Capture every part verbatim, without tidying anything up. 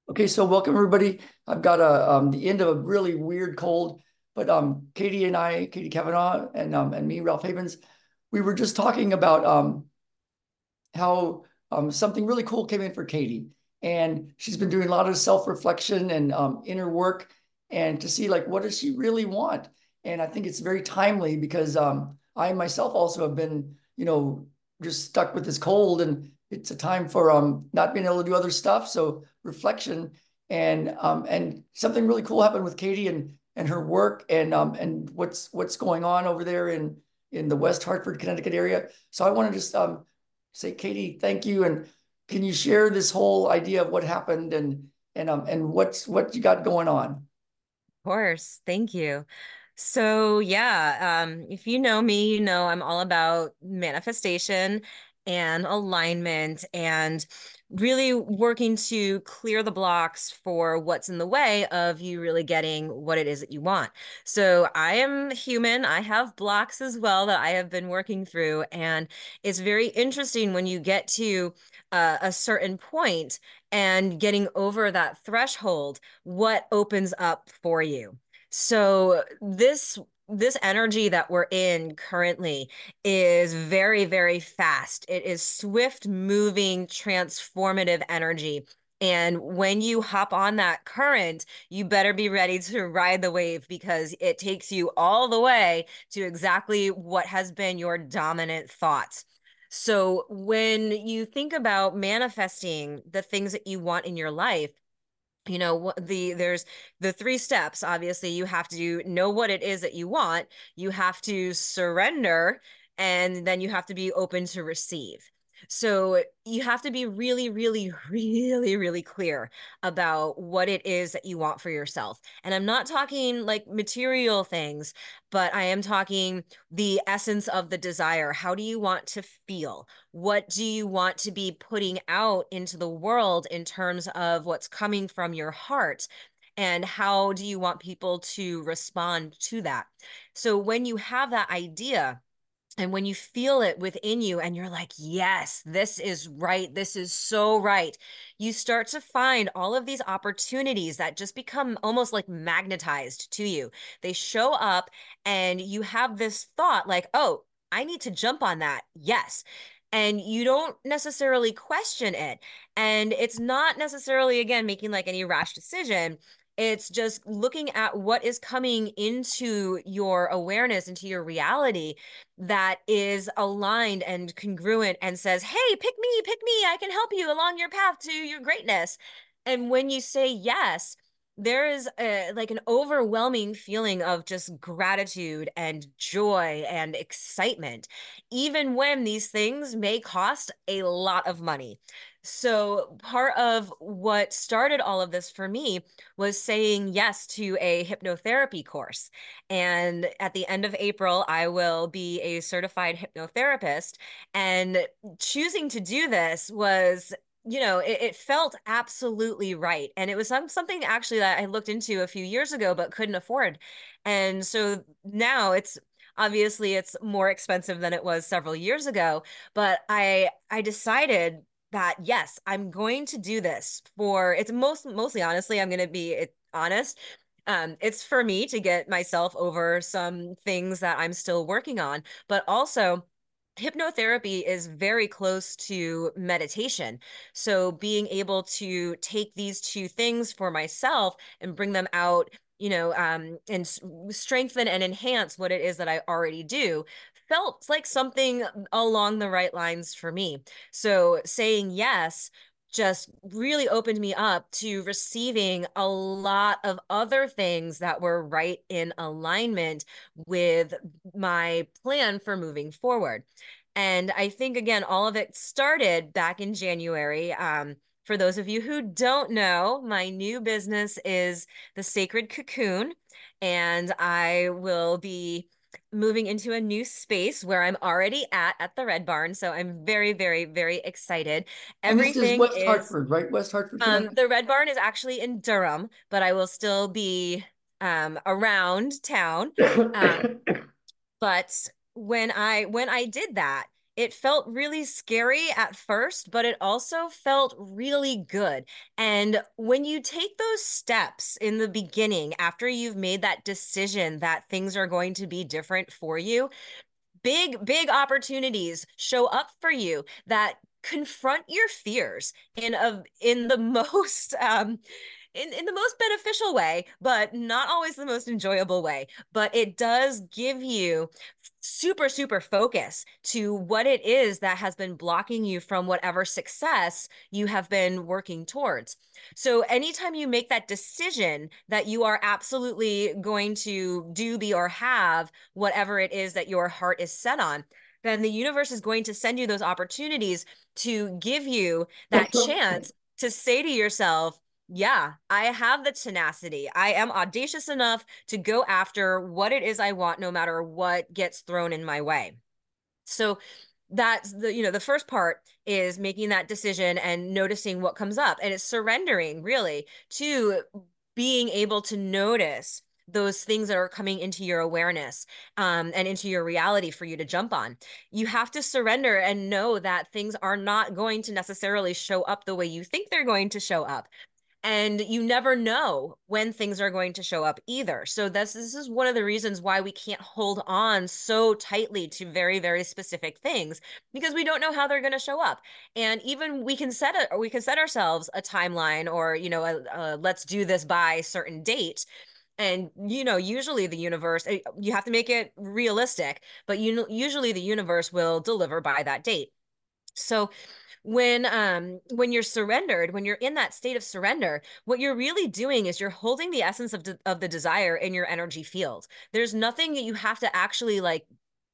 Okay, so welcome everybody. I've got a um, the end of a really weird cold, but um, Katie and I, Katie Kavanaugh, and um, and me, Ralph Havens, we were just talking about um, how um, something really cool came in for Katie, and she's been doing a lot of self-reflection and um, inner work, and to see like what does she really want. And I think it's very timely because um, I myself also have been, you know, just stuck with this cold, and it's a time for um, not being able to do other stuff. So reflection and um, and something really cool happened with Katie and and her work and um, and what's what's going on over there in in the West Hartford, Connecticut area. So I want to just um, say, Katie, thank you. And can you share this whole idea of what happened and and um and what's what you got going on? Course. Thank you. So yeah, um, if you know me, you know I'm all about manifestation and alignment and really working to clear the blocks for what's in the way of you really getting what it is that you want. So I am human. I have blocks as well that I have been working through. And it's very interesting when you get to uh, a certain point and getting over that threshold, what opens up for you. So this this energy that we're in currently is very, very fast. It is swift moving, transformative energy. And when you hop on that current, you better be ready to ride the wave because it takes you all the way to exactly what has been your dominant thoughts. So when you think about manifesting the things that you want in your life, you know what the there's the three steps. Obviously you have to know what it is that you want, you have to surrender, and then you have to be open to receive. So you have to be really, really, really, really clear about what it is that you want for yourself. And I'm not talking like material things, but I am talking the essence of the desire. How do you want to feel? What do you want to be putting out into the world in terms of what's coming from your heart? And how do you want people to respond to that? So when you have that idea, and when you feel it within you and you're like, yes, this is right, this is so right, you start to find all of these opportunities that just become almost like magnetized to you. They show up, and you have this thought like, oh, I need to jump on that. Yes. And you don't necessarily question it. And it's not necessarily, again, making like any rash decision. It's just looking at what is coming into your awareness, into your reality, that is aligned and congruent and says, hey, pick me, pick me. I can help you along your path to your greatness. And when you say yes, there is a, like an overwhelming feeling of just gratitude and joy and excitement, even when these things may cost a lot of money. So, part of what started all of this for me was saying yes to a hypnotherapy course. And at the end of April, I will be a certified hypnotherapist. And choosing to do this was, you know, it, it felt absolutely right. And it was some, something actually that I looked into a few years ago, but couldn't afford. And so now it's obviously it's more expensive than it was several years ago. But I I decided that yes, I'm going to do this for it's most mostly honestly, I'm going to be it, honest. Um, it's for me to get myself over some things that I'm still working on, but also hypnotherapy is very close to meditation. So being able to take these two things for myself and bring them out, you know, um, and strengthen and enhance what it is that I already do felt like something along the right lines for me. So saying yes just really opened me up to receiving a lot of other things that were right in alignment with my plan for moving forward. And I think, again, all of it started back in January. Um, for those of you who don't know, my new business is the Sacred Cocoon, and I will be moving into a new space where I'm already at at the Red Barn. So I'm very, very, very excited. And this is Everything West is Hartford, right? West Hartford, um Connecticut. the Red Barn is actually in Durham, but I will still be um around town. Um, but when I when I did that, it felt really scary at first, but it also felt really good. And when you take those steps in the beginning, after you've made that decision that things are going to be different for you, big, big opportunities show up for you that confront your fears in a in the most um in, in the most beneficial way, but not always the most enjoyable way. But it does give you super, super focus to what it is that has been blocking you from whatever success you have been working towards. So anytime you make that decision that you are absolutely going to do, be, or have whatever it is that your heart is set on, then the universe is going to send you those opportunities to give you that chance to say to yourself, yeah, I have the tenacity. I am audacious enough to go after what it is I want, no matter what gets thrown in my way. So that's the, you know, the first part is making that decision and noticing what comes up. And it's surrendering really to being able to notice those things that are coming into your awareness um, and into your reality for you to jump on. You have to surrender and know that things are not going to necessarily show up the way you think they're going to show up. And you never know when things are going to show up either. So this, this is one of the reasons why we can't hold on so tightly to very, very specific things, because we don't know how they're going to show up. And even we can set a, we can set ourselves a timeline, or, you know, a, a, let's do this by a certain date. And, you know, usually the universe, eh, you have to make it realistic, but you know, usually the universe will deliver by that date. So when um when you're surrendered, when you're in that state of surrender, what you're really doing is you're holding the essence of de- of the desire in your energy field. There's nothing that you have to actually like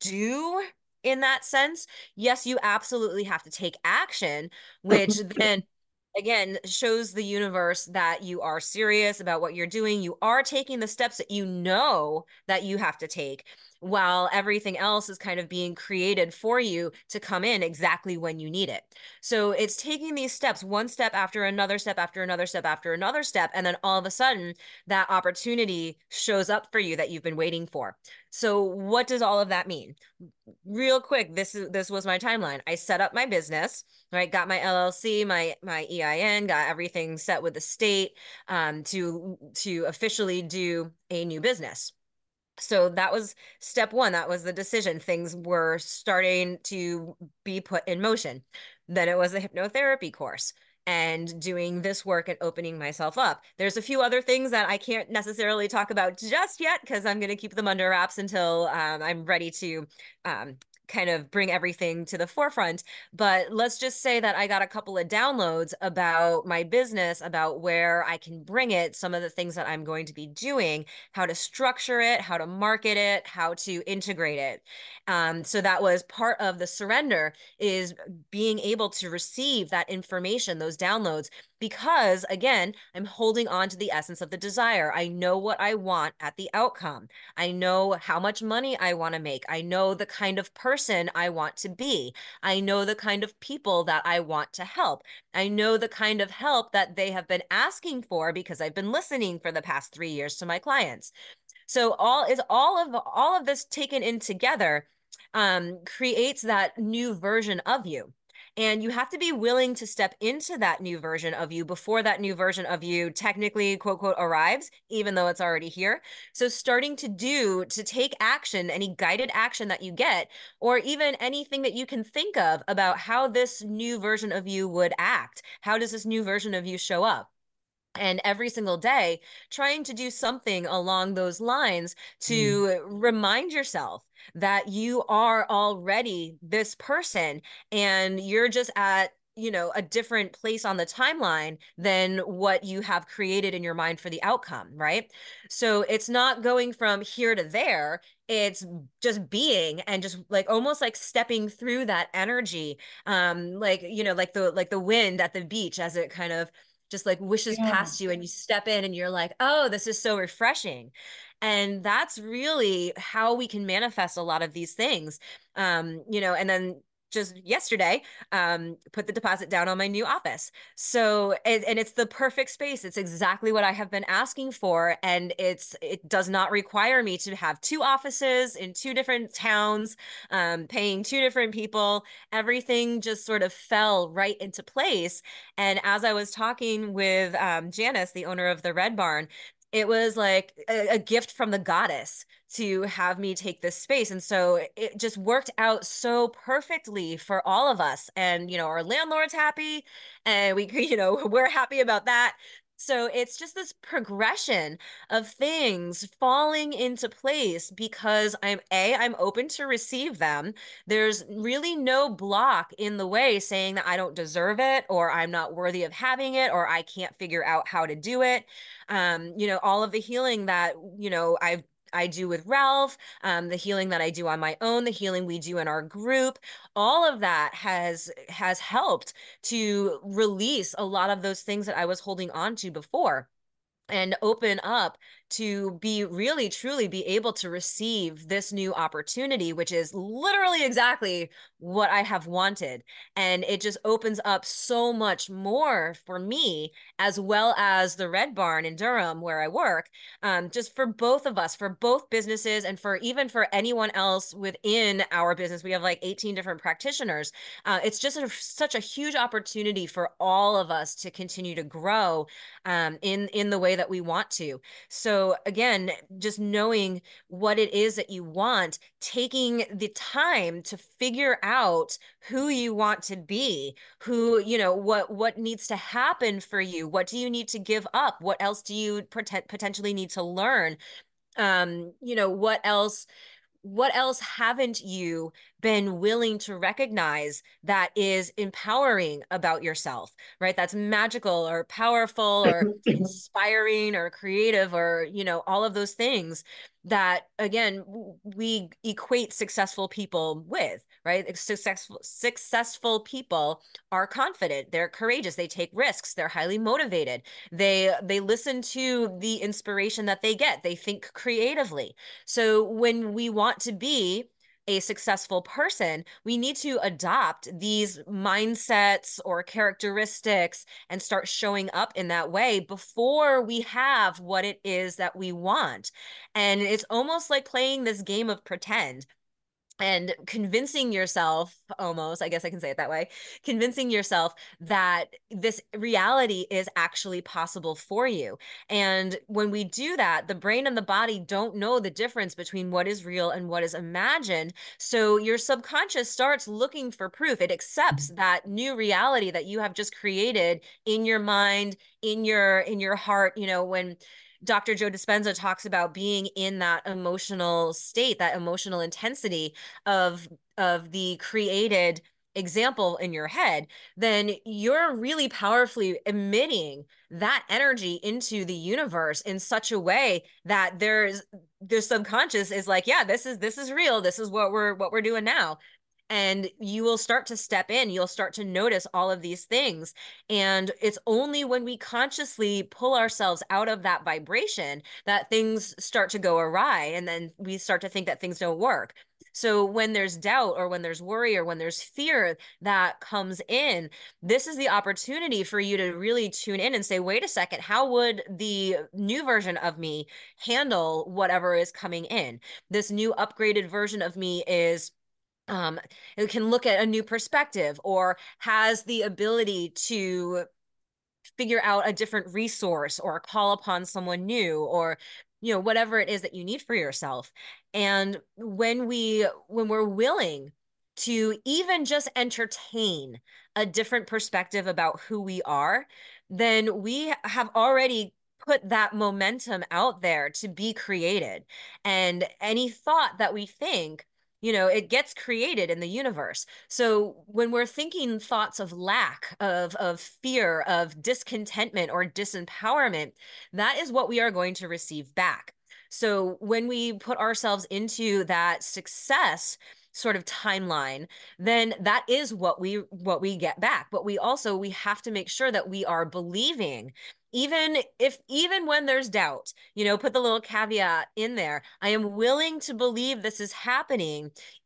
do in that sense. Yes, you absolutely have to take action, which then again shows the universe that you are serious about what you're doing. You are taking the steps that you know that you have to take, while everything else is kind of being created for you to come in exactly when you need it. So it's taking these steps, one step after another step after another step after another step, and then all of a sudden that opportunity shows up for you that you've been waiting for. So what does all of that mean? Real quick, this is this was my timeline. I set up my business, right? Got my L L C, my my E I N, got everything set with the state um, to to officially do a new business. So that was step one. That was the decision. Things were starting to be put in motion. Then it was a hypnotherapy course and doing this work and opening myself up. There's a few other things that I can't necessarily talk about just yet because I'm going to keep them under wraps until um, I'm ready to um, kind of bring everything to the forefront. But let's just say that I got a couple of downloads about my business, about where I can bring it, some of the things that I'm going to be doing, how to structure it, how to market it, how to integrate it. Um, so that was part of the surrender, is being able to receive that information, those downloads, because again, I'm holding on to the essence of the desire. I know what I want at the outcome. I know how much money I want to make. I know the kind of person I want to be. I know the kind of people that I want to help. I know the kind of help that they have been asking for because I've been listening for the past three years to my clients. So all is all of all of this taken in together um, creates that new version of you. And you have to be willing to step into that new version of you before that new version of you technically, quote, quote, arrives, even though it's already here. So starting to do, to take action, any guided action that you get, or even anything that you can think of about how this new version of you would act. How does this new version of you show up? And every single day, trying to do something along those lines to mm. remind yourself that you are already this person and you're just at, you know, a different place on the timeline than what you have created in your mind for the outcome, right? So it's not going from here to there. It's just being and just like almost like stepping through that energy, um, like, you know, like the like the wind at the beach as it kind of just like wishes Yeah. past you and you step in and you're like, oh, this is so refreshing. And that's really how we can manifest a lot of these things. Um, you know, and then just yesterday, um, put the deposit down on my new office. So, and, and it's the perfect space. It's exactly what I have been asking for. And it's, it does not require me to have two offices in two different towns, um, paying two different people. Everything just sort of fell right into place. And as I was talking with um, Janice, the owner of the Red Barn, it was like a, a gift from the goddess to have me take this space. And so it just worked out so perfectly for all of us. And, you know, our landlord's happy and we, you know, we're happy about that. So it's just this progression of things falling into place because I'm A, I'm open to receive them. There's really no block in the way saying that I don't deserve it or I'm not worthy of having it or I can't figure out how to do it. Um, you know, all of the healing that, you know, I've I do with Ralph, um, the healing that I do on my own, the healing we do in our group, all of that has has helped to release a lot of those things that I was holding on to before and open up to be really truly be able to receive this new opportunity, which is literally exactly what I have wanted. And it just opens up so much more for me, as well as the Red Barn in Durham where I work, um, just for both of us, for both businesses, and for even for anyone else within our business. We have like eighteen different practitioners. Uh, it's just a, such a huge opportunity for all of us to continue to grow um, in in the way that we want to. So again, just knowing what it is that you want, taking the time to figure out who you want to be, who, you know, what what needs to happen for you, what do you need to give up, what else do you pot- potentially need to learn, um, you know, what else what else haven't you been willing to recognize that is empowering about yourself, right? That's magical or powerful or inspiring or creative or, you know, all of those things that, again, we equate successful people with, right? Successful, successful people are confident, they're courageous, they take risks, they're highly motivated, they they listen to the inspiration that they get, they think creatively. So when we want to be a successful person, we need to adopt these mindsets or characteristics and start showing up in that way before we have what it is that we want. And it's almost like playing this game of pretend and convincing yourself, almost, I guess I can say it that way, convincing yourself that this reality is actually possible for you. And when we do that, the brain and the body don't know the difference between what is real and what is imagined. So your subconscious starts looking for proof. It accepts that new reality that you have just created in your mind, in your in your heart. You know, when Doctor Joe Dispenza talks about being in that emotional state, that emotional intensity of of the created example in your head, then you're really powerfully emitting that energy into the universe in such a way that there's the subconscious is like, yeah, this is this is real. This is what we're what we're doing now. And you will start to step in, you'll start to notice all of these things. And it's only when we consciously pull ourselves out of that vibration that things start to go awry. And then we start to think that things don't work. So when there's doubt or when there's worry or when there's fear that comes in, this is the opportunity for you to really tune in and say, wait a second, how would the new version of me handle whatever is coming in? This new upgraded version of me is um, it can look at a new perspective or has the ability to figure out a different resource or call upon someone new or you know whatever it is that you need for yourself. And when we when we're willing to even just entertain a different perspective about who we are, then we have already put that momentum out there to be created. And any thought that we think, you know, it gets created in the universe. So when we're thinking thoughts of lack, of, of fear, of discontentment or disempowerment, that is what we are going to receive back. So when we put ourselves into that success sort of timeline, then that is what we what we get back. But we also we have to make sure that we are believing, even if even when there's doubt, you know, put the little caveat in there. I am willing to believe this is happening,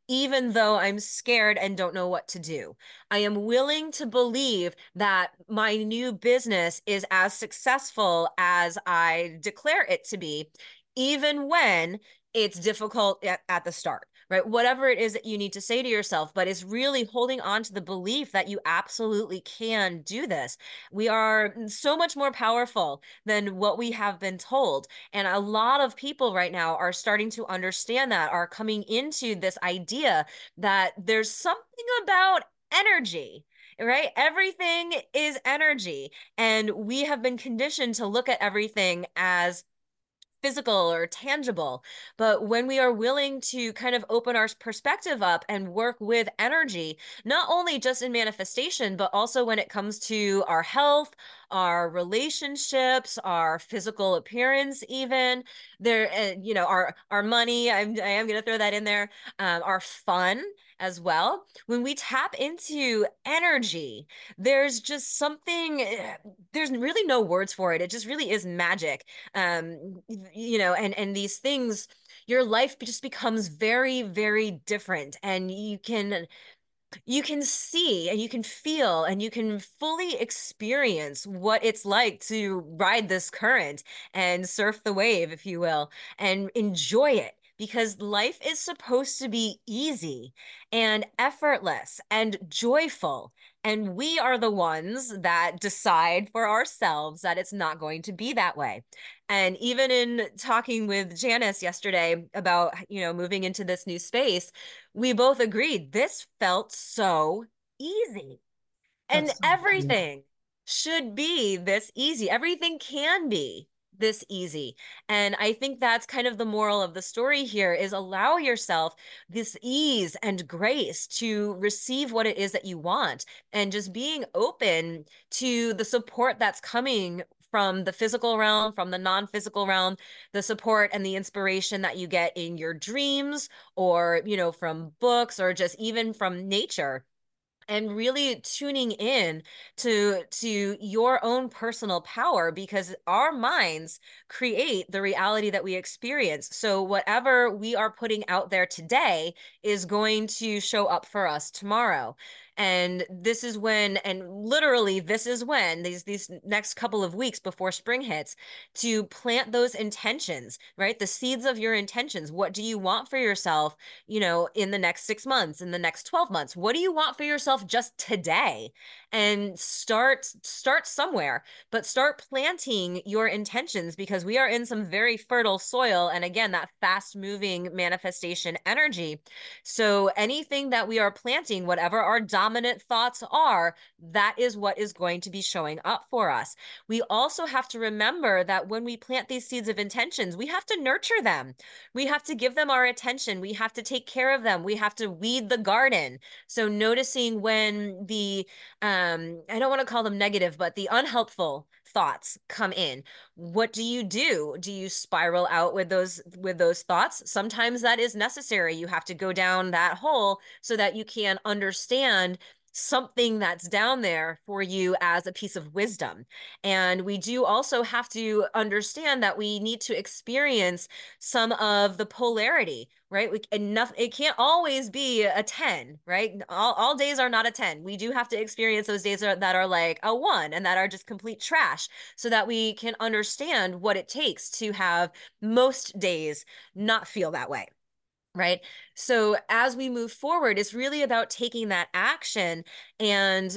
even though I'm scared and don't know what to do. I am willing to believe that my new business is as successful as I declare it to be, even when it's difficult at, at the start, right? Whatever it is that you need to say to yourself, but it's really holding on to the belief that you absolutely can do this. We are so much more powerful than what we have been told. And a lot of people right now are starting to understand that, are coming into this idea that there's something about energy, right? Everything is energy. And we have been conditioned to look at everything as physical or tangible. But when we are willing to kind of open our perspective up and work with energy, not only just in manifestation, but also when it comes to our health, our relationships, our physical appearance, even there, uh, you know, our our money. I'm I am going to throw that in there. Um, our fun as well. When we tap into energy, there's just something. eh, There's really no words for it. It just really is magic. Um, you know, and and these things, your life just becomes very, very different, and you can you can see and you can feel and you can fully experience what it's like to ride this current and surf the wave, if you will, and enjoy it. Because life is supposed to be easy and effortless and joyful. And we are the ones that decide for ourselves that it's not going to be that way. And even in talking with Janice yesterday about, you know, moving into this new space, we both agreed this felt so easy. And That's so true. everything should be this easy. Everything can be this easy. And I think that's kind of the moral of the story here is allow yourself this ease and grace to receive what it is that you want, and just being open to the support that's coming from the physical realm, from the non-physical realm, the support and the inspiration that you get in your dreams, or, you know, from books, or just even from nature, and really tuning in to to your own personal power, because our minds create the reality that we experience. So whatever we are putting out there today is going to show up for us tomorrow. And this is when, and literally this is when, these these next couple of weeks before spring hits, to plant those intentions, right? The seeds of your intentions. What do you want for yourself, you know, in the next six months, in the next twelve months? What do you want for yourself just today? And start start somewhere, but start planting your intentions, because we are in some very fertile soil. And again, that fast moving manifestation energy. So anything that we are planting, whatever our dominant thoughts are, that is what is going to be showing up for us. We also have to remember that when we plant these seeds of intentions, we have to nurture them. We have to give them our attention. We have to take care of them. We have to weed the garden. So noticing when the, um, I don't want to call them negative, but the unhelpful thoughts come in. What do you do? Do you spiral out with those with those thoughts? Sometimes that is necessary. You have to go down that hole so that you can understand something that's down there for you as a piece of wisdom. And we do also have to understand that we need to experience some of the polarity, right? We, enough, it can't always be a ten, right? All, all days are not a ten. We do have to experience those days that are like a one and that are just complete trash, so that we can understand what it takes to have most days not feel that way. Right. So as we move forward, it's really about taking that action and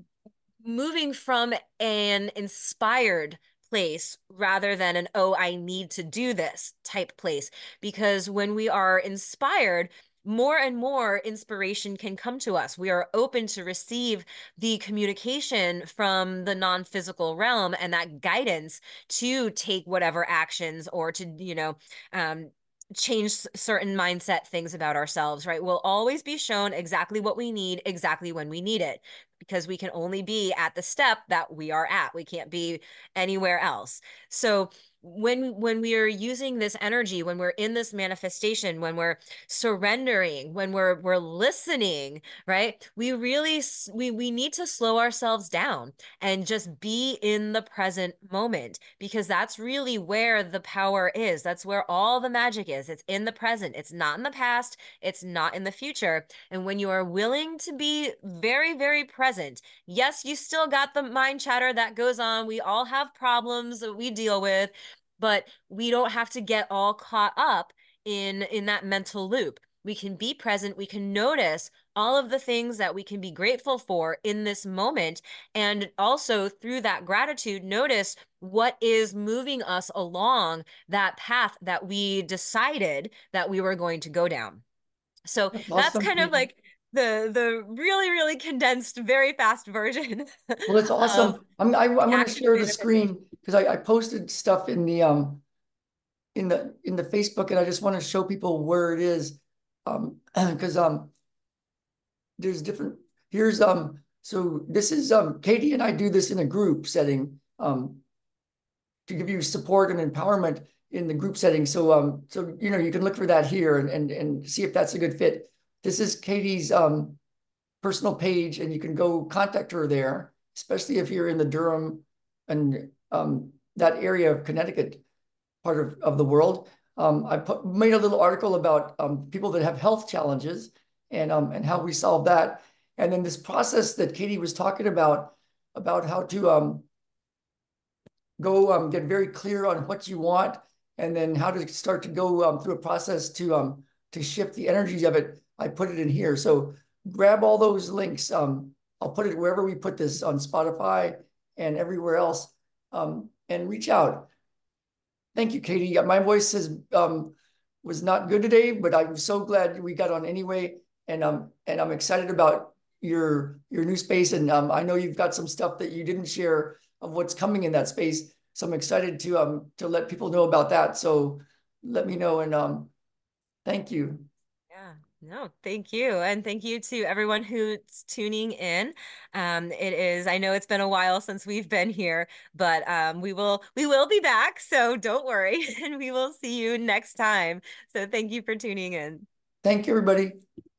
moving from an inspired place rather than an, oh, I need to do this type place. Because when we are inspired, more and more inspiration can come to us. We are open to receive the communication from the non-physical realm and that guidance to take whatever actions, or to, you know, um, change certain mindset things about ourselves, right? We'll always be shown exactly what we need, exactly when we need it, because we can only be at the step that we are at. We can't be anywhere else. So when when we are using this energy, when we're in this manifestation, when we're surrendering, when we're we're listening, right? We really we we need to slow ourselves down and just be in the present moment, because that's really where the power is. That's where all the magic is. It's in the present. It's not in the past. It's not in the future. And when you are willing to be very, very present, yes, you still got the mind chatter that goes on. We all have problems that we deal with, but we don't have to get all caught up in in that mental loop. We can be present. We can notice all of the things that we can be grateful for in this moment. And also through that gratitude, notice what is moving us along that path that we decided that we were going to go down. So That's that's awesome, kind of Katie. like the the really, really condensed, very fast version Well, it's of awesome. I'm, I, the I'm going to act of share the manifestation. screen because I, I posted stuff in the um in the in the Facebook, and I just want to show people where it is. Um, because um there's different here's um so this is um Katie and I do this in a group setting um to give you support and empowerment in the group setting. So um so you know you can look for that here and and and see if that's a good fit. This is Katie's um personal page, and you can go contact her there, especially if you're in the Durham and um, that area of Connecticut part of, of the world. Um, I put, made a little article about um, people that have health challenges and um, and how we solve that. And then this process that Katie was talking about, about how to um, go um, get very clear on what you want, and then how to start to go um, through a process to um, to shift the energies of it. I put it in here. So grab all those links. Um, I'll put it wherever we put this on Spotify and everywhere else, um, and reach out. Thank you, Katie. My voice is um, was not good today, but I'm so glad we got on anyway, and um and I'm excited about your your new space. And um, I know you've got some stuff that you didn't share of what's coming in that space, so I'm excited to um to let people know about that. So let me know, and um thank you. Yeah, no, thank you. And thank you to everyone who's tuning in. Um, it is, I know it's been a while since we've been here, but um, we will we will be back. So don't worry, and we will see you next time. So thank you for tuning in. Thank you, everybody.